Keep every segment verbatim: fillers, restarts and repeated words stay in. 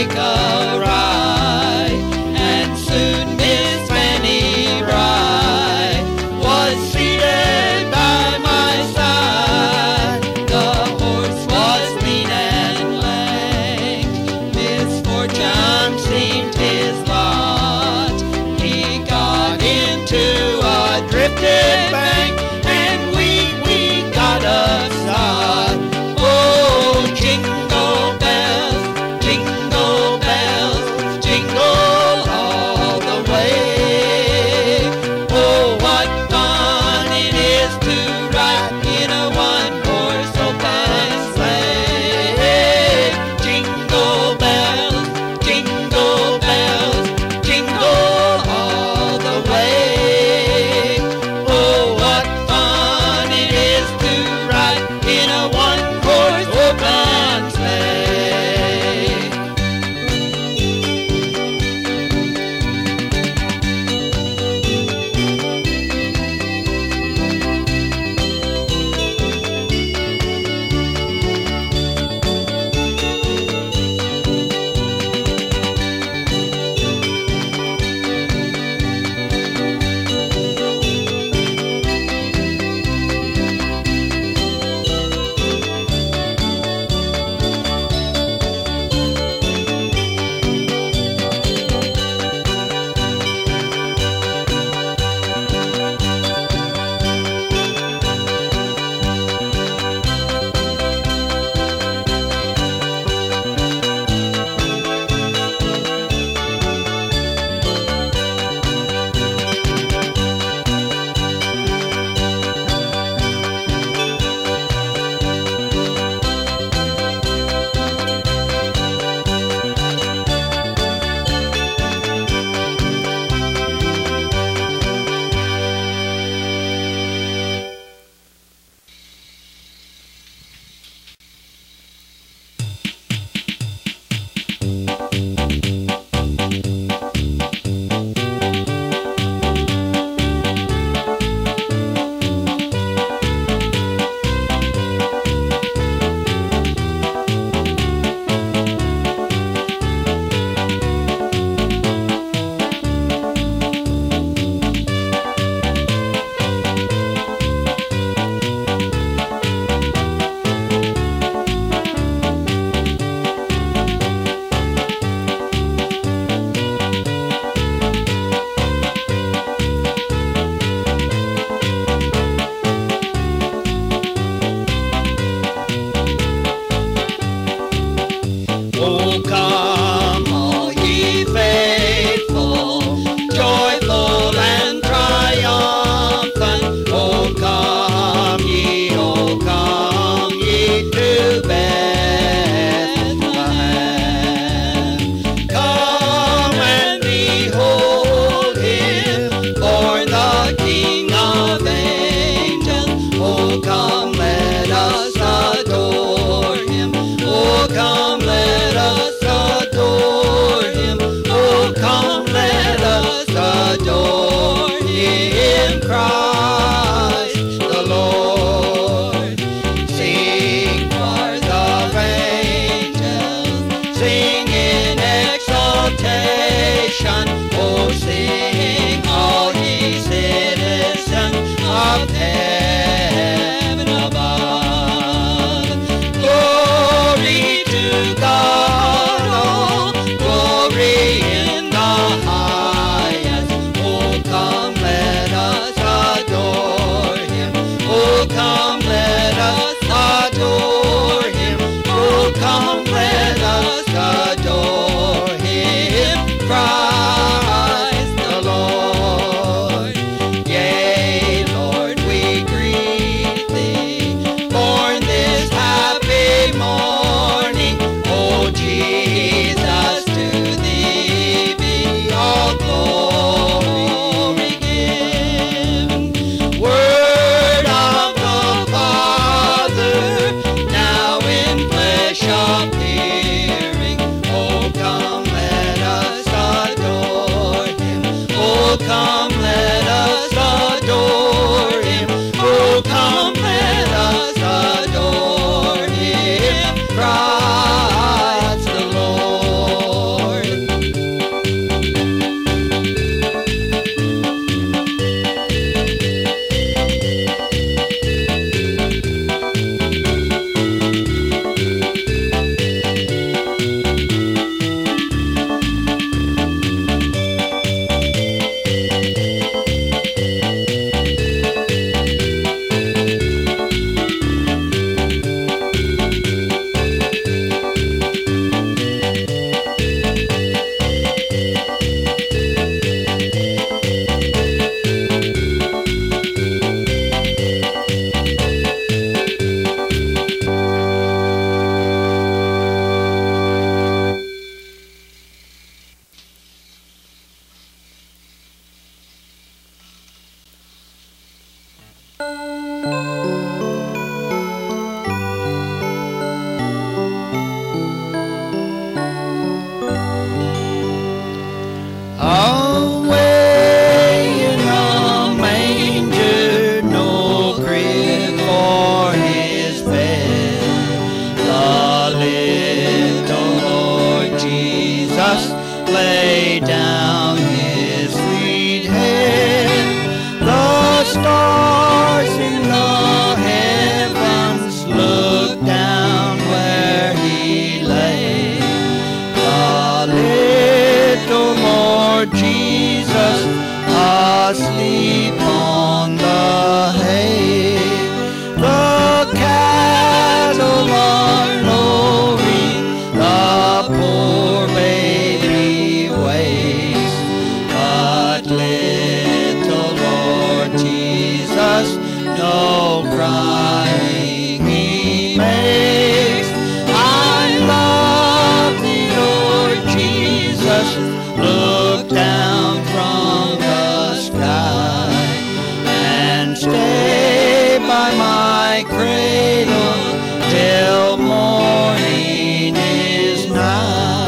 take a ride. And soon Miss Fanny Bright was seated by my side. The horse was lean and lank, misfortune seemed his lot. He got into a drifted bank, and we, we got upside. Oh, jingle bells, jingle bells, jingle all the way. Oh, what fun it is to ride in a one-horse open sleigh. Jingle bells, jingle bells, jingle all the way. Oh, what fun Jesus lay down his sweet head. The stars in the heavens looked down where he lay. The little Lord Jesus asleep on the hay. The cattle are lowing, the poor baby waits, but little Lord Jesus no crying he makes. I love thee, Lord Jesus, look down from the sky and stay by my cradle till morning is nigh.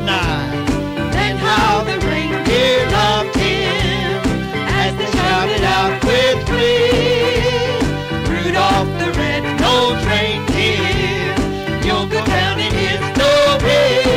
tonight. And how the reindeer loved him as they shouted out with glee. Rudolph the red-nosed reindeer, you'll go down in history.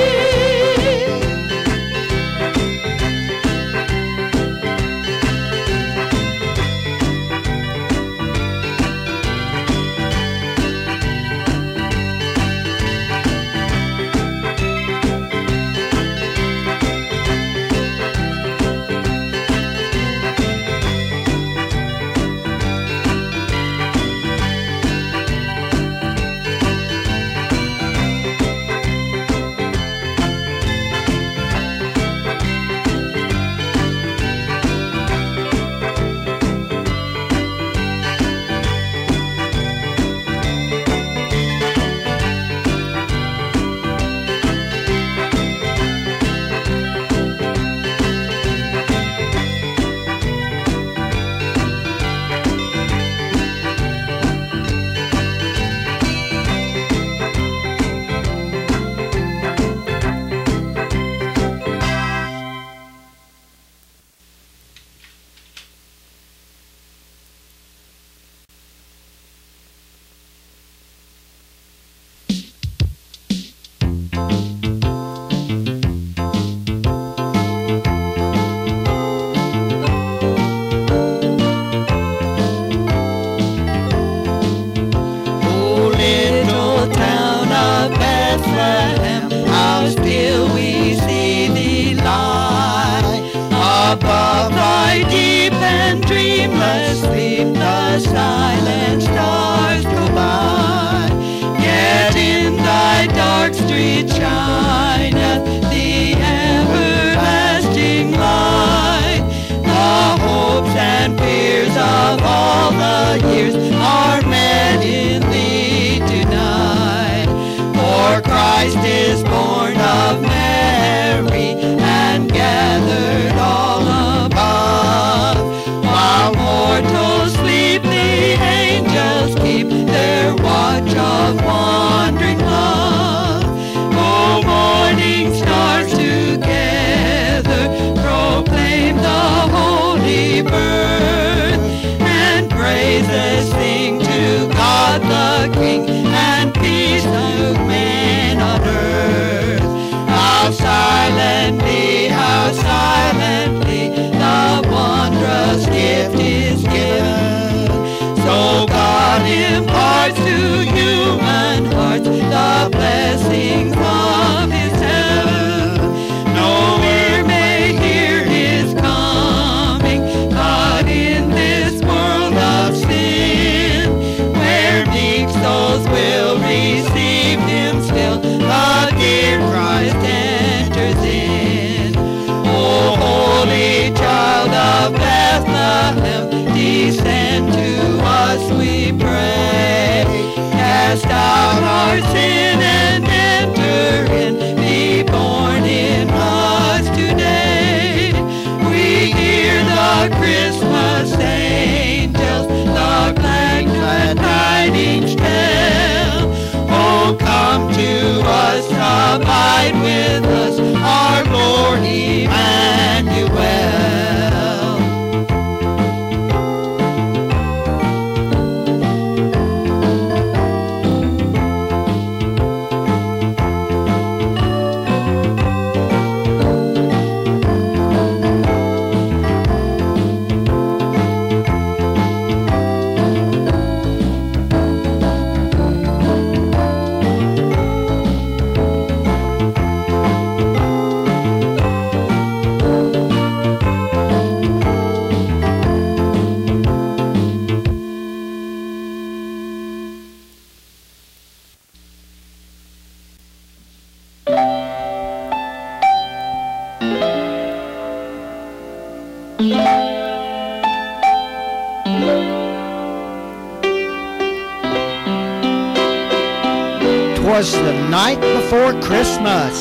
Was the night before Christmas,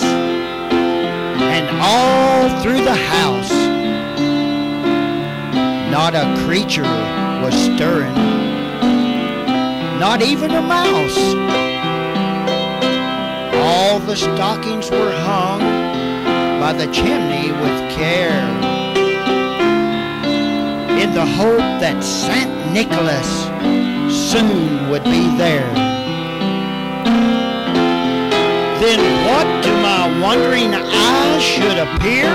and all through the house not a creature was stirring, not even a mouse. All the stockings were hung by the chimney with care, in the hope that Saint Nicholas soon would be there. Then what to my wondering eyes should appear?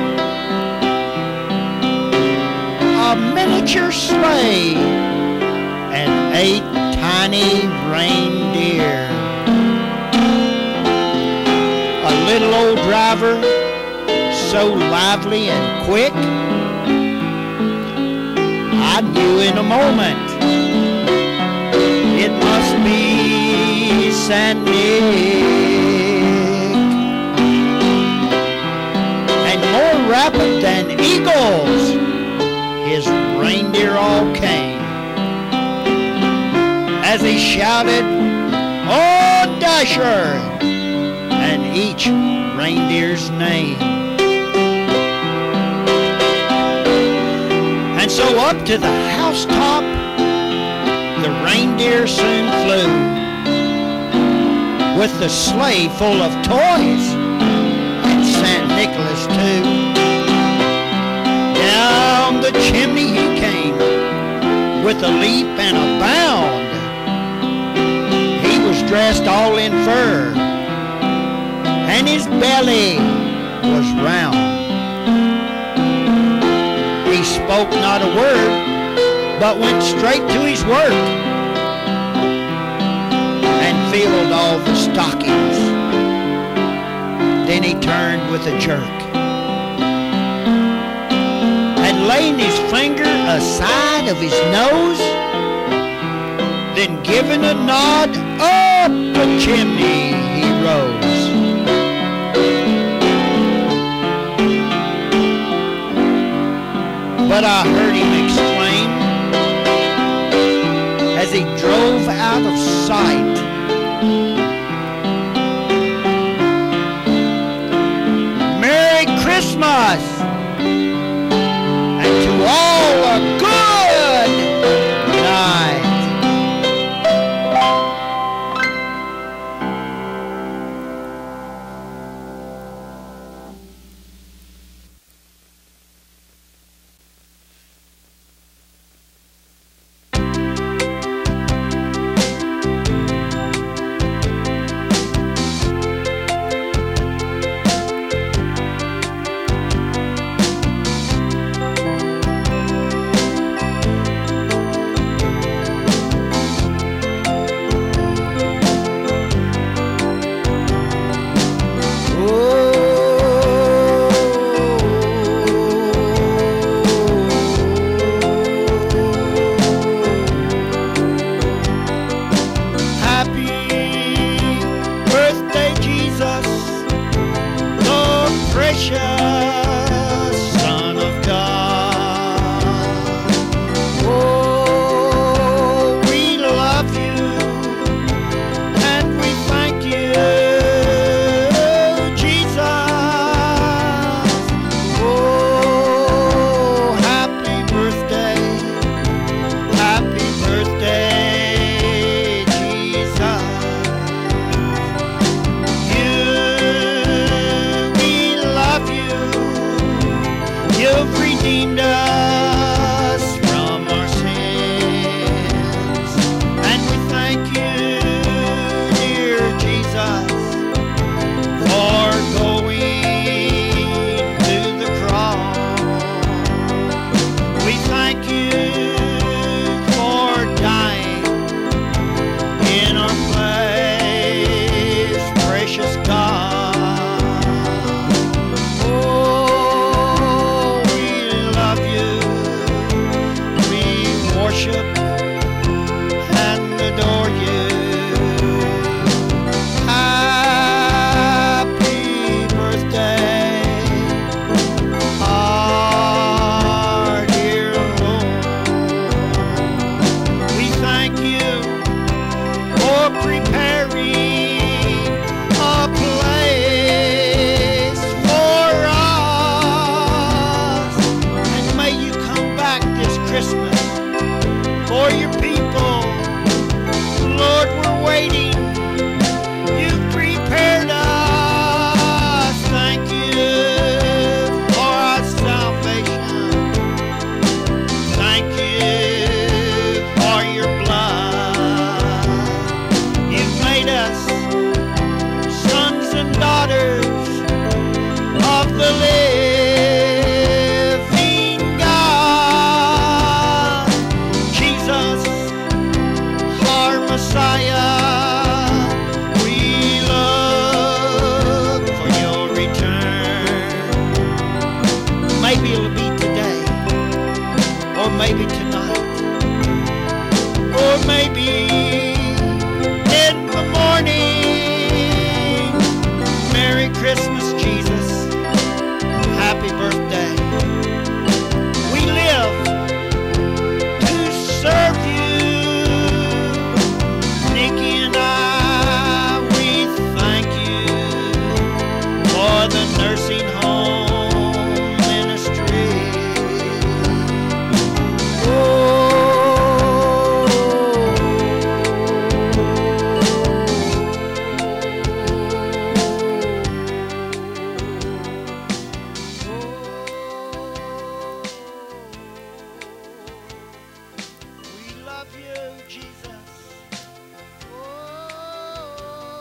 A miniature sleigh and eight tiny reindeer. A little old driver, so lively and quick, I knew in a moment it must be Saint Nick. And more rapid than eagles, his reindeer all came, as he shouted, "Oh, Dasher!" and each reindeer's name. And so up to the housetop the reindeer soon flew, with the sleigh full of toys and Saint Nicholas too. Down the chimney he came with a leap and a bound. He was dressed all in fur, and his belly was round. He spoke not a word, but went straight to his work, and filled all the stockings. Then he turned with a jerk, and laying his finger aside of his nose, then giving a nod, up the chimney he rose. But I heard him exclaim, as he drove out of sight, "Merry Christmas, and to all a good night." Love you. Christmas